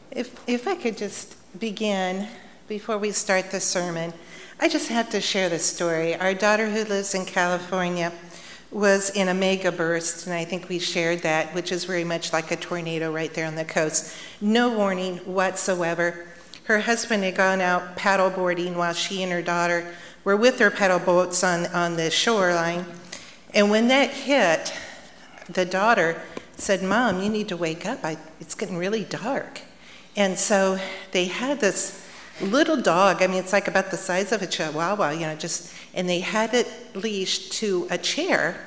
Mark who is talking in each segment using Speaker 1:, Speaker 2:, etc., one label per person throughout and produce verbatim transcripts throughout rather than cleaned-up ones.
Speaker 1: If, if I could just begin before we start the sermon, I just have to share this story. Our daughter, who lives in California, was in a mega burst, and I think we shared that, which is very much like a tornado right there on the coast. No warning whatsoever. Her husband had gone out paddle boarding while she and her daughter were with their paddle boats on, on the shoreline. And when that hit, the daughter said, "Mom, you need to wake up. I, it's getting really dark." And so they had this little dog. I mean, it's like about the size of a chihuahua, you know, just, and they had it leashed to a chair.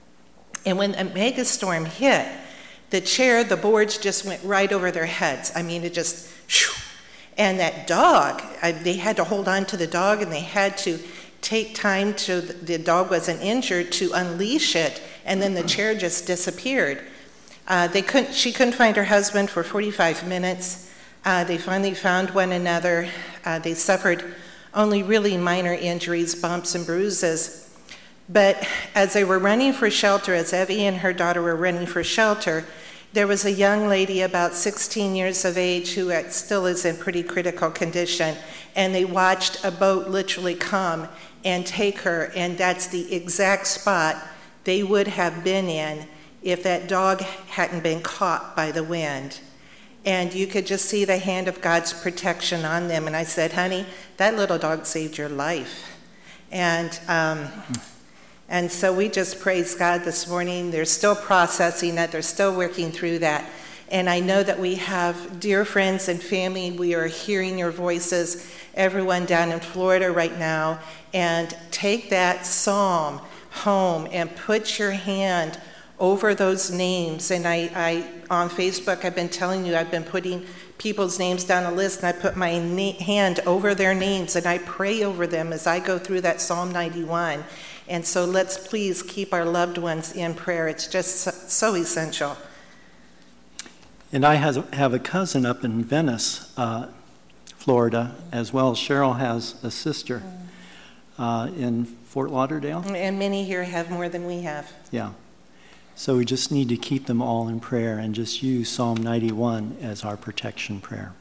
Speaker 1: And when a mega storm hit, the chair, the boards just went right over their heads. I mean, it just, shoo. And that dog, I, they had to hold on to the dog, and they had to take time to, the dog wasn't injured, to unleash it, and then the chair just disappeared. Uh, they couldn't, she couldn't find her husband for forty-five minutes. Uh, they finally found one another. Uh, they suffered only really minor injuries, bumps and bruises. But as they were running for shelter, as Evie and her daughter were running for shelter, there was a young lady about sixteen years of age who still is in pretty critical condition, and they watched a boat literally come and take her, and that's the exact spot they would have been in if that dog hadn't been caught by the wind. And you could just see the hand of God's protection on them. And I said, "Honey, that little dog saved your life." And um, and so we just praise God this morning. They're still processing that. They're still working through that. And I know that we have dear friends and family. We are hearing your voices, everyone down in Florida right now. And take that psalm home and put your hand over those names. And I, I, on Facebook, I've been telling you, I've been putting people's names down a list, and I put my na- hand over their names, and I pray over them as I go through that Psalm ninety-one. And so let's please keep our loved ones in prayer. It's just so, so essential.
Speaker 2: And I has, have a cousin up in Venice, uh, Florida, as well. Cheryl has a sister uh, in Fort Lauderdale.
Speaker 1: And many here have more than we have.
Speaker 2: Yeah. So we just need to keep them all in prayer and just use Psalm ninety-one as our protection prayer.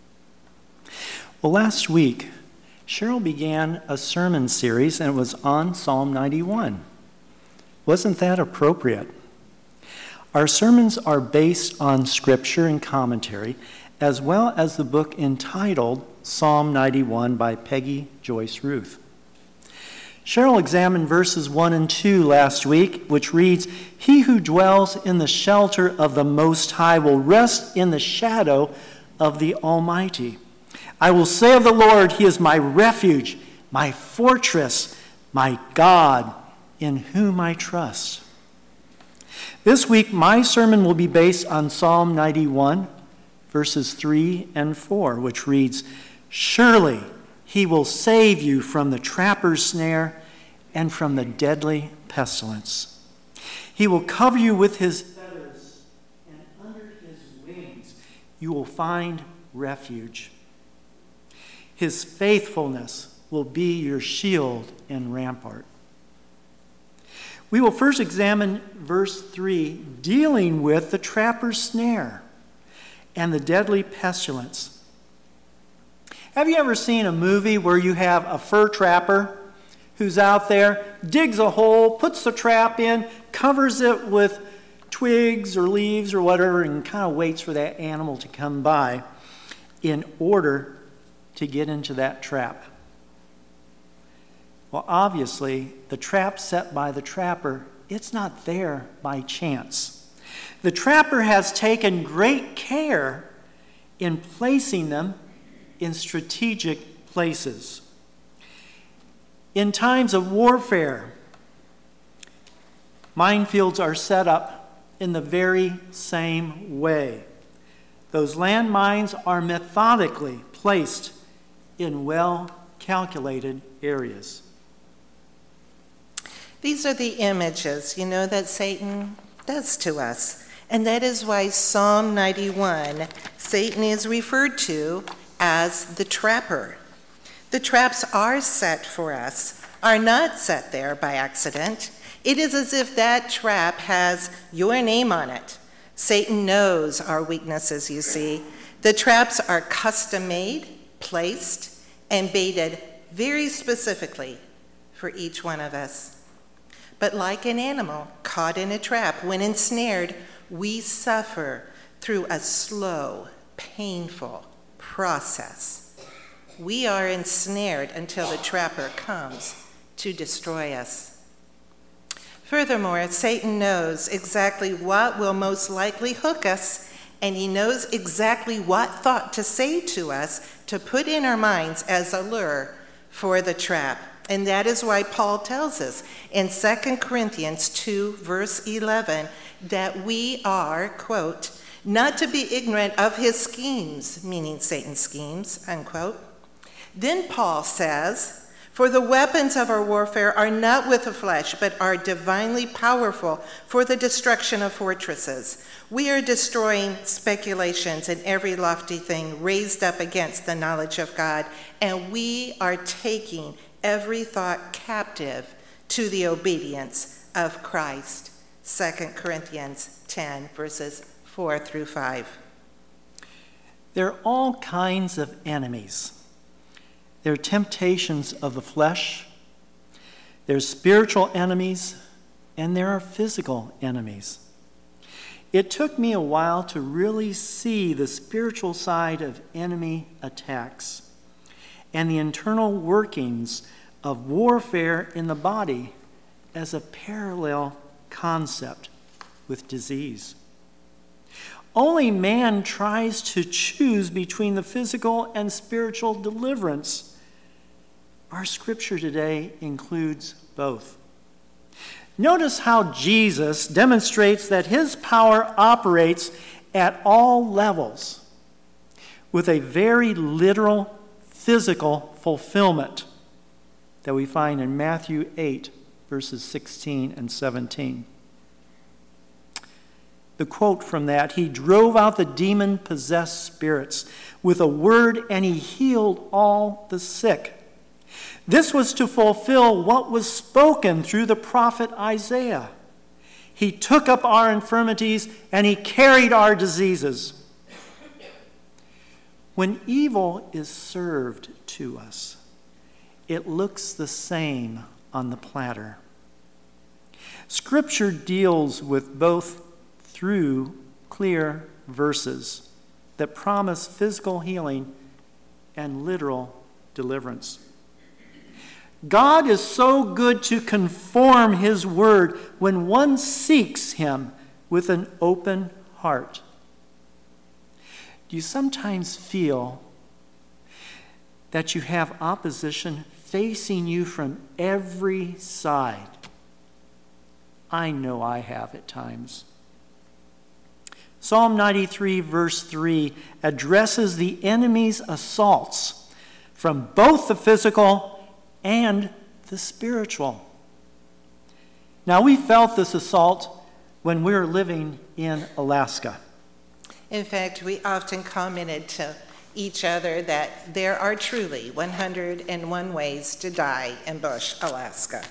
Speaker 2: Well, last week, Cheryl began a sermon series, and it was on Psalm ninety-one. Wasn't that appropriate? Our sermons are based on scripture and commentary, as well as the book entitled Psalm ninety-one by Peggy Joyce Ruth. Cheryl examined verses one and two last week, which reads, "He who dwells in the shelter of the Most High will rest in the shadow of the Almighty. I will say of the Lord, He is my refuge, my fortress, my God, in whom I trust." This week, my sermon will be based on Psalm ninety-one, verses three and four, which reads, "Surely He will save you from the trapper's snare and from the deadly pestilence. He will cover you with His feathers, and under His wings you will find refuge. His faithfulness will be your shield and rampart." We will first examine verse three, dealing with the trapper's snare and the deadly pestilence. Have you ever seen a movie where you have a fur trapper who's out there, digs a hole, puts the trap in, covers it with twigs or leaves or whatever, and kind of waits for that animal to come by in order to get into that trap? Well, obviously, the trap set by the trapper, it's not there by chance. The trapper has taken great care in placing them in strategic places. In times of warfare, minefields are set up in the very same way. Those landmines are methodically placed in well-calculated areas.
Speaker 1: These are the images, you know, that Satan does to us. And that is why Psalm ninety-one, Satan is referred to as the trapper. The traps are set for us, are not set there by accident. It is as if that trap has your name on it. Satan knows our weaknesses, you see. The traps are custom made, placed, and baited very specifically for each one of us. But like an animal caught in a trap, when ensnared, we suffer through a slow, painful process. We are ensnared until the trapper comes to destroy us. Furthermore, Satan knows exactly what will most likely hook us, and he knows exactly what thought to say to us to put in our minds as a lure for the trap. And that is why Paul tells us in Second Corinthians two, verse eleven, that we are, quote, not to be ignorant of his schemes, meaning Satan's schemes, unquote. Then Paul says, for the weapons of our warfare are not with the flesh, but are divinely powerful for the destruction of fortresses. We are destroying speculations and every lofty thing raised up against the knowledge of God, and we are taking every thought captive to the obedience of Christ. Second Corinthians ten, verses four through five.
Speaker 2: There are all kinds of enemies. There are temptations of the flesh, there's spiritual enemies, and there are physical enemies. It took me a while to really see the spiritual side of enemy attacks and the internal workings of warfare in the body as a parallel concept with disease. Only man tries to choose between the physical and spiritual deliverance. Our scripture today includes both. Notice how Jesus demonstrates that his power operates at all levels with a very literal physical fulfillment that we find in Matthew eight, verses sixteen and seventeen. The quote from that, he drove out the demon-possessed spirits with a word, and he healed all the sick. This was to fulfill what was spoken through the prophet Isaiah. He took up our infirmities and he carried our diseases. When evil is served to us, it looks the same on the platter. Scripture deals with both through clear verses that promise physical healing and literal deliverance. God is so good to conform his word when one seeks him with an open heart. Do you sometimes feel that you have opposition facing you from every side? I know I have at times. Psalm ninety-three, verse three, addresses the enemy's assaults from both the physical and the spiritual. Now, we felt this assault when we were living in Alaska.
Speaker 1: In fact, we often commented to each other that there are truly one hundred and one ways to die in Bush, Alaska.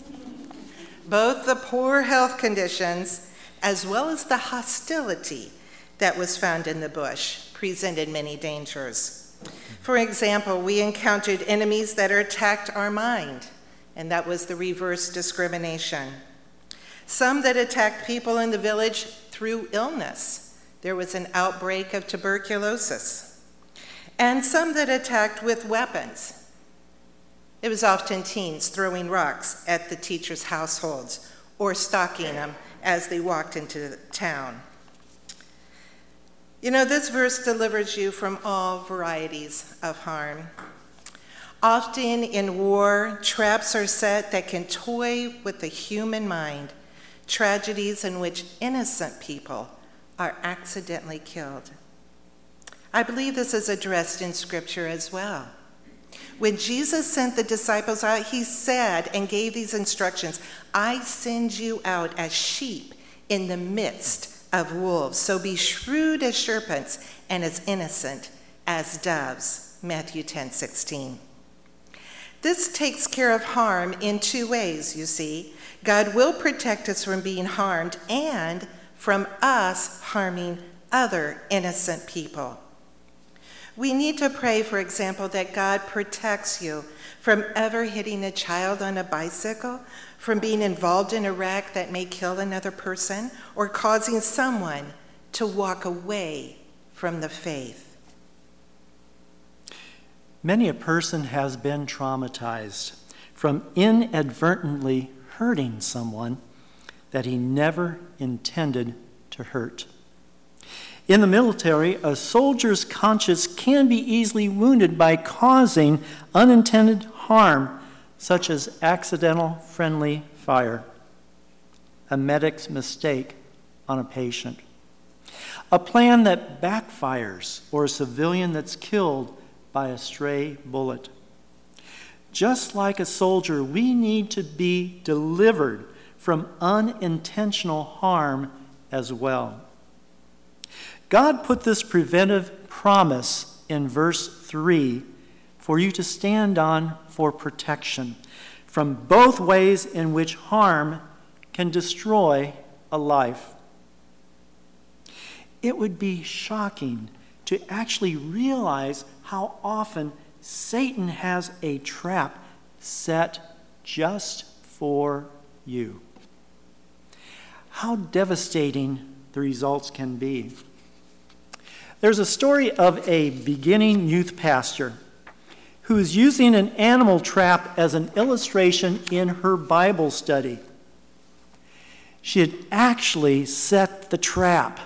Speaker 1: Both the poor health conditions as well as the hostility that was found in the bush presented many dangers. For example, we encountered enemies that attacked our mind, and that was the reverse discrimination. Some that attacked people in the village through illness. There was an outbreak of tuberculosis. And some that attacked with weapons. It was often teens throwing rocks at the teachers' households or stalking them as they walked into the town. You know, this verse delivers you from all varieties of harm. Often in war, traps are set that can toy with the human mind, tragedies in which innocent people are accidentally killed. I believe this is addressed in Scripture as well. When Jesus sent the disciples out, he said and gave these instructions, I send you out as sheep in the midst of wolves. So be shrewd as serpents and as innocent as doves. Matthew ten sixteen. This takes care of harm in two ways, you see. God will protect us from being harmed and from us harming other innocent people. We need to pray, for example, that God protects you from ever hitting a child on a bicycle, from being involved in a wreck that may kill another person, or causing someone to walk away from the faith.
Speaker 2: Many a person has been traumatized from inadvertently hurting someone that he never intended to hurt. In the military, a soldier's conscience can be easily wounded by causing unintended harm, such as accidental friendly fire, a medic's mistake on a patient, a plan that backfires, or a civilian that's killed by a stray bullet. Just like a soldier, we need to be delivered from unintentional harm as well. God put this preventive promise in verse three for you to stand on for protection from both ways in which harm can destroy a life. It would be shocking to actually realize how often Satan has a trap set just for you. How devastating the results can be. There's a story of a beginning youth pastor who is using an animal trap as an illustration in her Bible study. She had actually set the trap,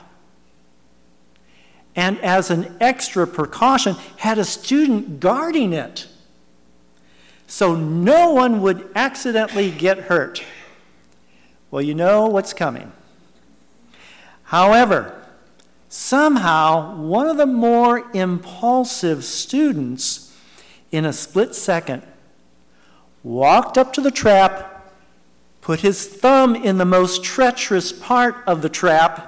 Speaker 2: and as an extra precaution, had a student guarding it so no one would accidentally get hurt. Well, you know what's coming. However, somehow, one of the more impulsive students, in a split second, walked up to the trap, put his thumb in the most treacherous part of the trap,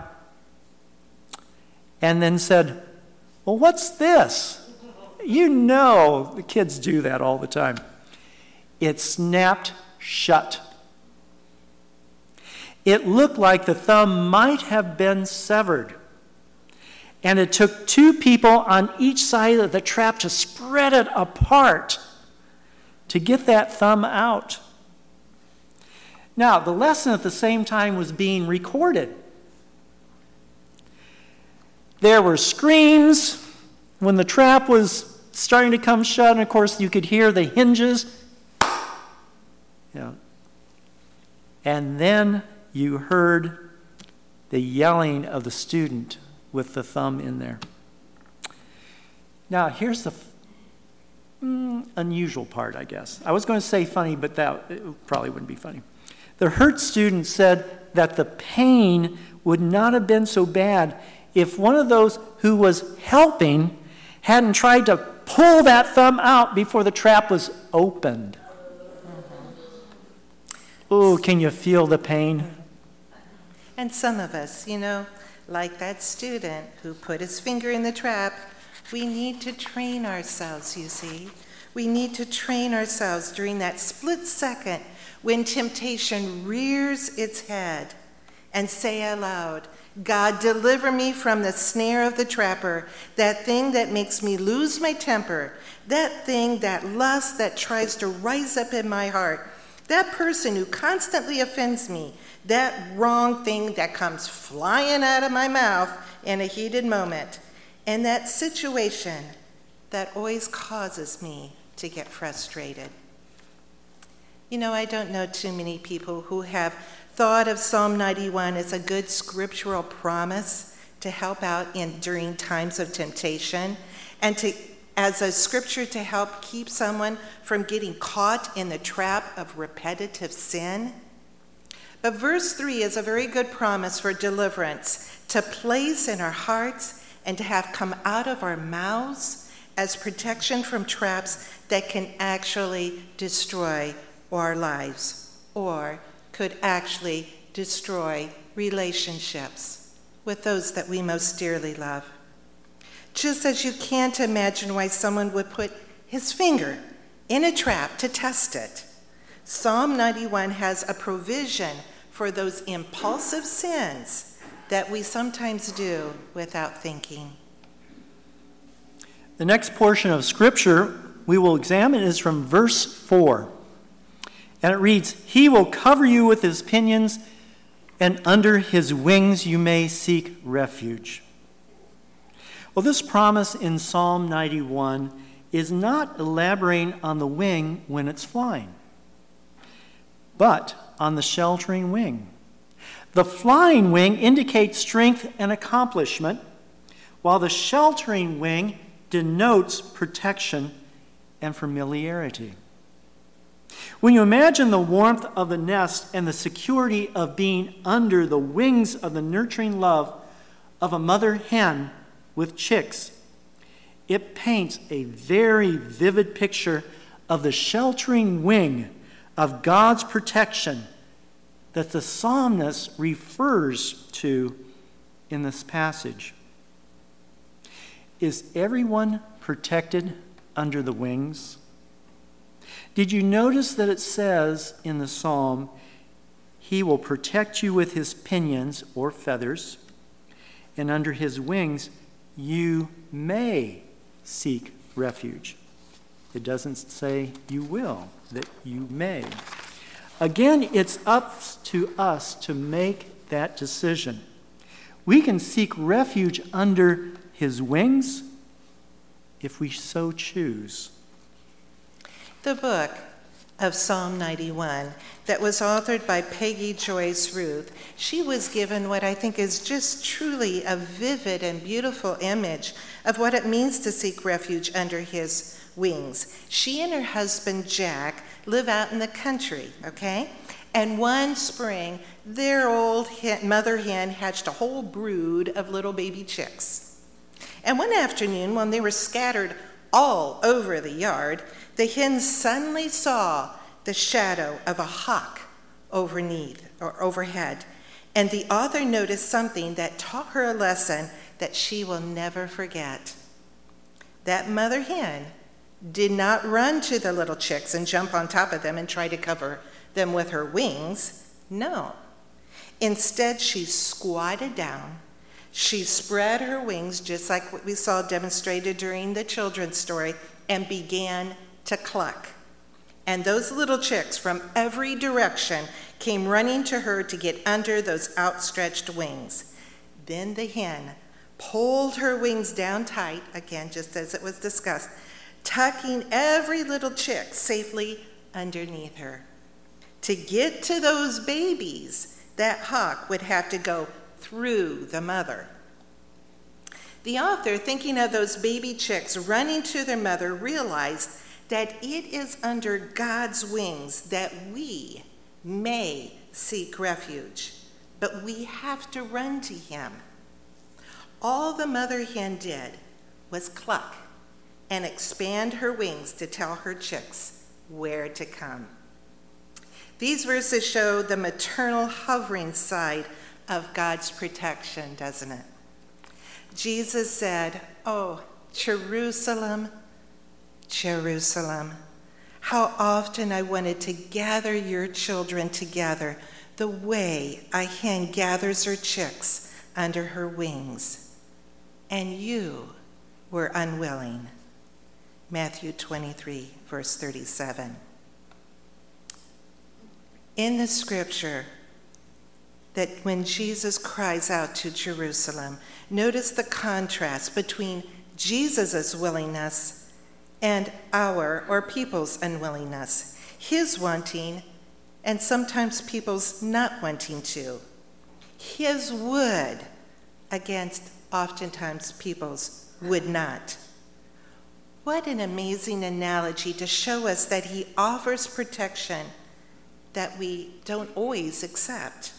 Speaker 2: and then said, "Well, what's this?" You know, the kids do that all the time. It snapped shut. It looked like the thumb might have been severed. And it took two people on each side of the trap to spread it apart to get that thumb out. Now, the lesson at the same time was being recorded. There were screams when the trap was starting to come shut, and of course you could hear the hinges. Yeah. And then you heard the yelling of the student with the thumb in there. Now, here's the f- mm, unusual part, I guess. I was going to say funny, but that it probably wouldn't be funny. The hurt student said that the pain would not have been so bad if one of those who was helping hadn't tried to pull that thumb out before the trap was opened. Oh, can you feel the pain?
Speaker 1: And some of us, you know, like that student who put his finger in the trap, we need to train ourselves, you see. We need to train ourselves during that split second when temptation rears its head and say aloud, "God, deliver me from the snare of the trapper, that thing that makes me lose my temper, that thing, that lust that tries to rise up in my heart, that person who constantly offends me, that wrong thing that comes flying out of my mouth in a heated moment, and that situation that always causes me to get frustrated." You know, I don't know too many people who have thought of Psalm ninety-one as a good scriptural promise to help out in during times of temptation, and to as a scripture to help keep someone from getting caught in the trap of repetitive sin. But verse three is a very good promise for deliverance to place in our hearts and to have come out of our mouths as protection from traps that can actually destroy our lives or could actually destroy relationships with those that we most dearly love. Just as you can't imagine why someone would put his finger in a trap to test it, Psalm ninety-one has a provision for those impulsive sins that we sometimes do without thinking.
Speaker 2: The next portion of Scripture we will examine is from verse four. And it reads, "He will cover you with his pinions, and under his wings you may seek refuge." Well, this promise in Psalm ninety-one is not elaborating on the wing when it's flying, but on the sheltering wing. The flying wing indicates strength and accomplishment, while the sheltering wing denotes protection and familiarity. When you imagine the warmth of the nest and the security of being under the wings of the nurturing love of a mother hen with chicks, it paints a very vivid picture of the sheltering wing of God's protection that the psalmist refers to in this passage. Is everyone protected under the wings? Did you notice that it says in the psalm, "He will protect you with his pinions," or feathers, "and under his wings you may seek refuge." It doesn't say you will, that you may. Again, it's up to us to make that decision. We can seek refuge under his wings if we so choose.
Speaker 1: The book of Psalm ninety-one that was authored by Peggy Joyce Ruth, she was given what I think is just truly a vivid and beautiful image of what it means to seek refuge under his wings. She and her husband Jack live out in the country, okay? And one spring, their old hen, mother hen hatched a whole brood of little baby chicks. And one afternoon, when they were scattered all over the yard, the hens suddenly saw the shadow of a hawk overneath or overhead. And the author noticed something that taught her a lesson that she will never forget. That mother hen did not run to the little chicks and jump on top of them and try to cover them with her wings. No. Instead, she squatted down. She spread her wings, just like what we saw demonstrated during the children's story, and began to cluck. And those little chicks from every direction came running to her to get under those outstretched wings. Then the hen pulled her wings down tight, again, just as it was discussed, tucking every little chick safely underneath her. To get to those babies, that hawk would have to go through the mother. The author, thinking of those baby chicks running to their mother, realized that it is under God's wings that we may seek refuge, but we have to run to him. All the mother hen did was cluck and expand her wings to tell her chicks where to come. These verses show the maternal hovering side of God's protection, doesn't it? Jesus said, "Oh, Jerusalem, Jerusalem, how often I wanted to gather your children together the way a hen gathers her chicks under her wings, and you were unwilling." Matthew twenty-three, verse thirty-seven. In the scripture, that when Jesus cries out to Jerusalem, notice the contrast between Jesus' willingness and our, or people's, unwillingness. His wanting, and sometimes people's not wanting to. His would against oftentimes people's would not. What an amazing analogy to show us that he offers protection that we don't always accept.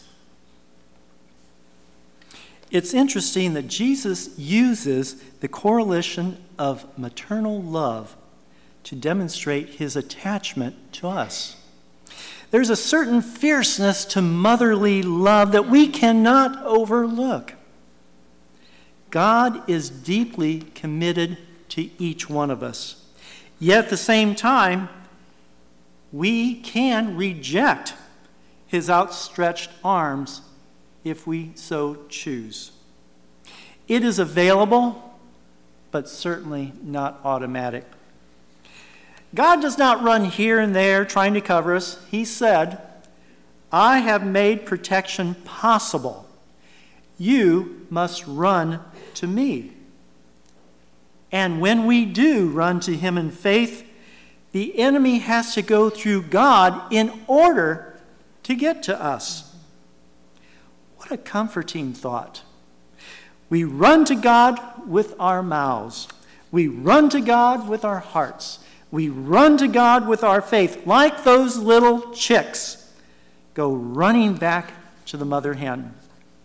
Speaker 2: It's interesting that Jesus uses the correlation of maternal love to demonstrate his attachment to us. There's a certain fierceness to motherly love that we cannot overlook. God is deeply committed to each one of us. Yet at the same time, we can reject his outstretched arms if we so choose. It is available, but certainly not automatic. God does not run here and there trying to cover us. He said, I have made protection possible. You must run to me. And when we do run to him in faith, the enemy has to go through God in order to get to us. What a comforting thought. We run to God with our mouths. We run to God with our hearts. We run to God with our faith, like those little chicks go running back to the mother hen.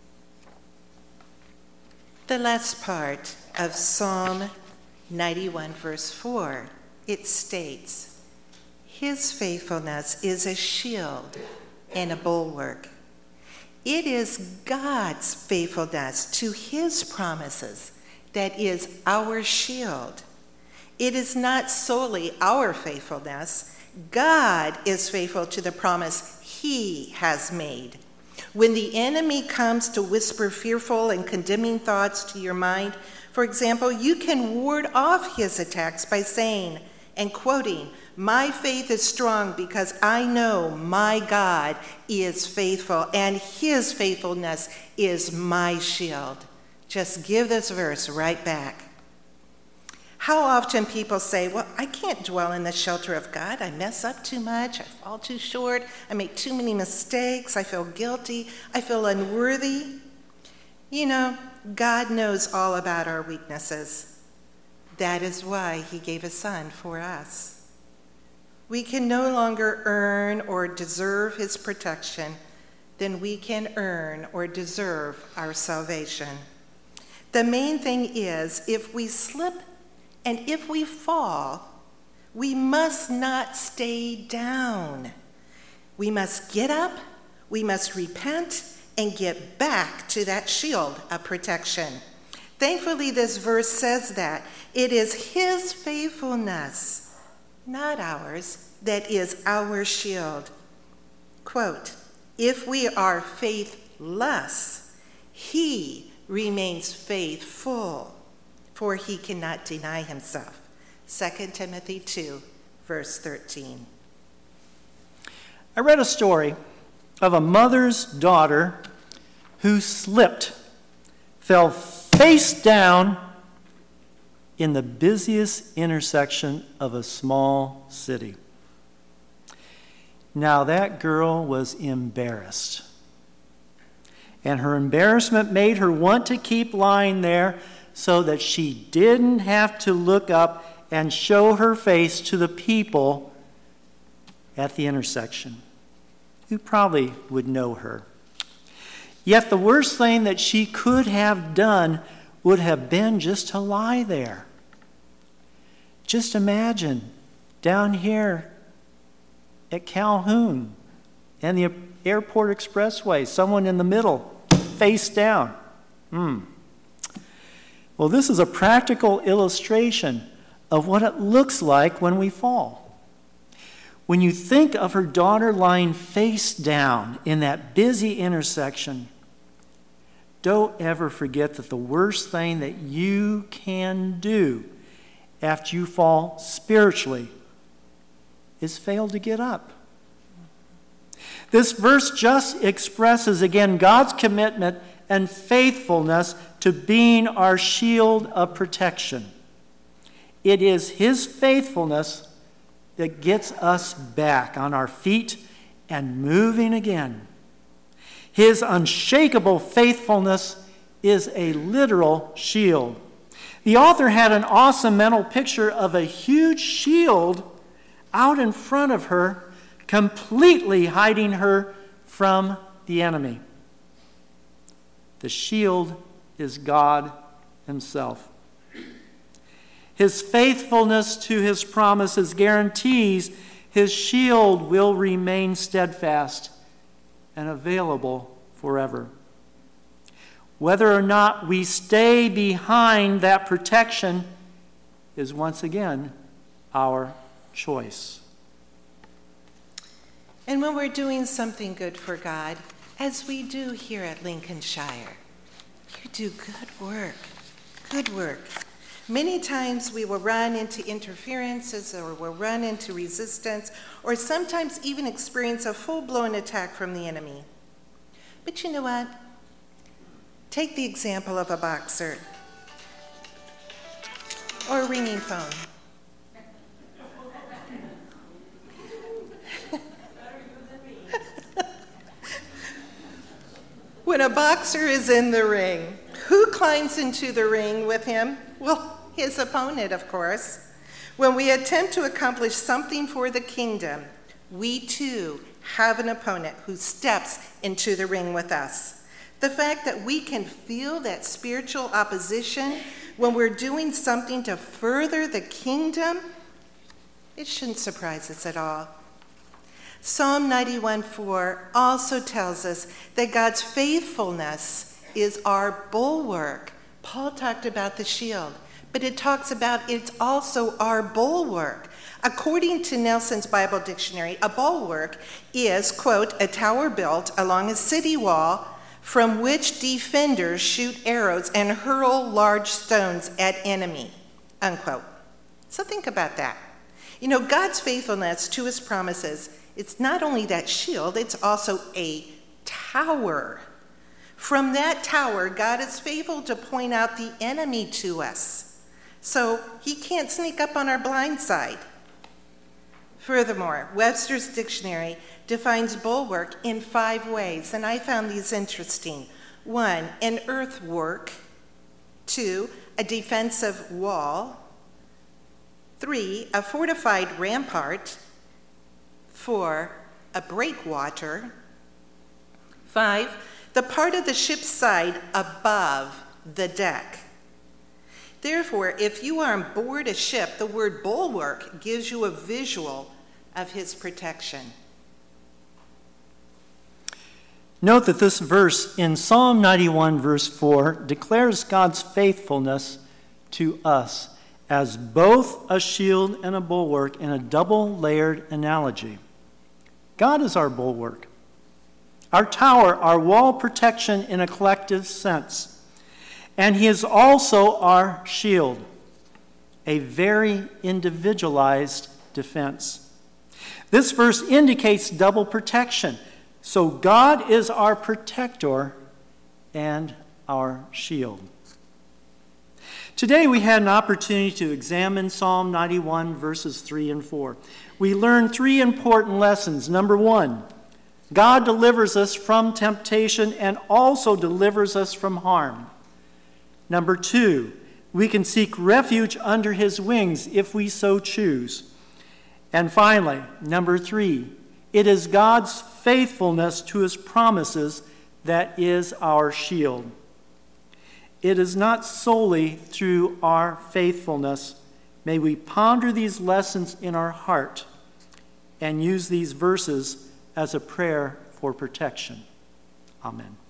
Speaker 1: The last part of Psalm ninety-one, verse four, it states, his faithfulness is a shield and a bulwark. It is God's faithfulness to his promises that is our shield. It is not solely our faithfulness. God is faithful to the promise he has made. When the enemy comes to whisper fearful and condemning thoughts to your mind, for example, you can ward off his attacks by saying and quoting, my faith is strong because I know my God is faithful and his faithfulness is my shield. Just give this verse right back. How often people say, well, I can't dwell in the shelter of God. I mess up too much. I fall too short. I make too many mistakes. I feel guilty. I feel unworthy. You know, God knows all about our weaknesses. That is why he gave his son for us. We can no longer earn or deserve his protection than we can earn or deserve our salvation. The main thing is, if we slip and if we fall, we must not stay down. We must get up, we must repent, and get back to that shield of protection. Thankfully, this verse says that it is his faithfulness, not ours, that is our shield. Quote, if we are faithless, he remains faithful, for he cannot deny himself. Second Timothy two, verse thirteen.
Speaker 2: I read a story of a mother's daughter who slipped, fell face down in the busiest intersection of a small city. Now that girl was embarrassed. And her embarrassment made her want to keep lying there so that she didn't have to look up and show her face to the people at the intersection, who probably would know her. Yet the worst thing that she could have done would have been just to lie there. Just imagine down here at Calhoun and the airport expressway, someone in the middle, face down. Hmm. Well, this is a practical illustration of what it looks like when we fall. When you think of her daughter lying face down in that busy intersection, don't ever forget that the worst thing that you can do after you fall spiritually is fail to get up. This verse just expresses again God's commitment and faithfulness to being our shield of protection. It is his faithfulness that gets us back on our feet and moving again. His unshakable faithfulness is a literal shield. The author had an awesome mental picture of a huge shield out in front of her, completely hiding her from the enemy. The shield is God himself. His faithfulness to his promises guarantees his shield will remain steadfast and available forever. Whether or not we stay behind that protection is once again our choice.
Speaker 1: And when we're doing something good for God, as we do here at Lincolnshire, you do good work, good work. Many times we will run into interferences or we'll run into resistance or sometimes even experience a full-blown attack from the enemy. But you know what? Take the example of a boxer or a ringing phone. When a boxer is in the ring, who climbs into the ring with him? Well, his opponent, of course. When we attempt to accomplish something for the kingdom, we too have an opponent who steps into the ring with us. The fact that we can feel that spiritual opposition when we're doing something to further the kingdom, it shouldn't surprise us at all. Psalm ninety-one four also tells us that God's faithfulness is our bulwark. Paul talked about the shield, but it talks about it's also our bulwark. According to Nelson's Bible Dictionary, a bulwark is, quote, a tower built along a city wall from which defenders shoot arrows and hurl large stones at enemy, unquote. So think about that. You know, God's faithfulness to his promises, it's not only that shield, it's also a tower. From that tower, God is faithful to point out the enemy to us, so he can't sneak up on our blind side. Furthermore, Webster's Dictionary defines bulwark in five ways, and I found these interesting. One, an earthwork. Two, a defensive wall. Three, a fortified rampart. Four, a breakwater. Five, the part of the ship's side above the deck. Therefore, if you are on board a ship, the word bulwark gives you a visual of his protection.
Speaker 2: Note that this verse in Psalm ninety-one, verse four, declares God's faithfulness to us as both a shield and a bulwark in a double-layered analogy. God is our bulwark, our tower, our wall protection in a collective sense. And he is also our shield, a very individualized defense. This verse indicates double protection. So God is our protector and our shield. Today we had an opportunity to examine Psalm ninety-one, verses three and four. We learned three important lessons. Number one, God delivers us from temptation and also delivers us from harm. Number two, we can seek refuge under his wings if we so choose. And finally, number three, it is God's faithfulness to his promises that is our shield. It is not solely through our faithfulness. May we ponder these lessons in our heart and use these verses as a prayer for protection. Amen.